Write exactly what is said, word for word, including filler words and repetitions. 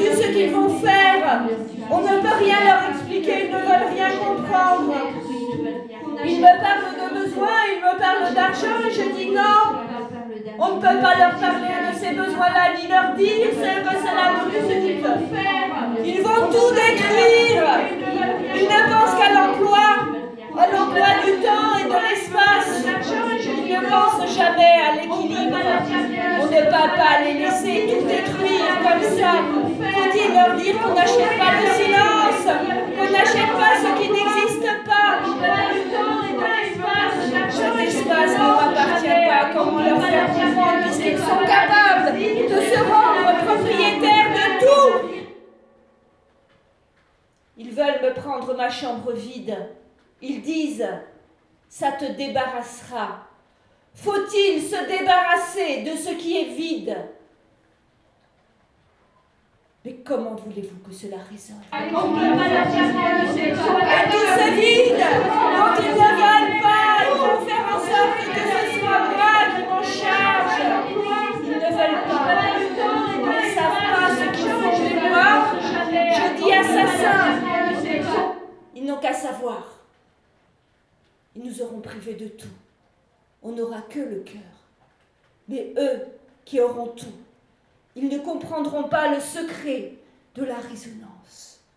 vu ce qu'ils vont faire. On ne peut rien leur expliquer, ils ne veulent rien comprendre. Ils me parlent de besoins, ils me parlent d'argent, et je dis non. On ne peut pas leur parler de ces besoins-là, ni leur dire ce que cela veut dire, ce qu'ils peuvent faire. Ils vont tout détruire. Ils ne pensent qu'à l'emploi, à l'emploi du temps et de l'espace. Ils ne pensent jamais à l'équilibre. On ne peut pas les laisser tout détruire comme ça. Faut-il leur dire qu'on n'achète pas le silence, qu'on n'achète pas ce qui n'existe pas. Cet espace ne m'appartient pas. Comment leur faire comprendre puisqu'ils sont capables de se rendre propriétaires de tout? Ils veulent me prendre ma chambre vide. Ils disent, ça te débarrassera. Faut-il se débarrasser de ce qui est vide? Mais comment voulez-vous que cela résonne? Et tout c'est vide. Donc ils ne veulent pas. Ils vont faire en sorte que ce soit moi qui m'en charge. Ils ne veulent pas. Ils ne savent pas ce qu'ils font de moi. Je dis assassins. Ils n'ont qu'à savoir. Ils nous auront privés de tout. On n'aura que le cœur. Mais eux qui auront tout, ils ne comprendront pas le secret de la résonance.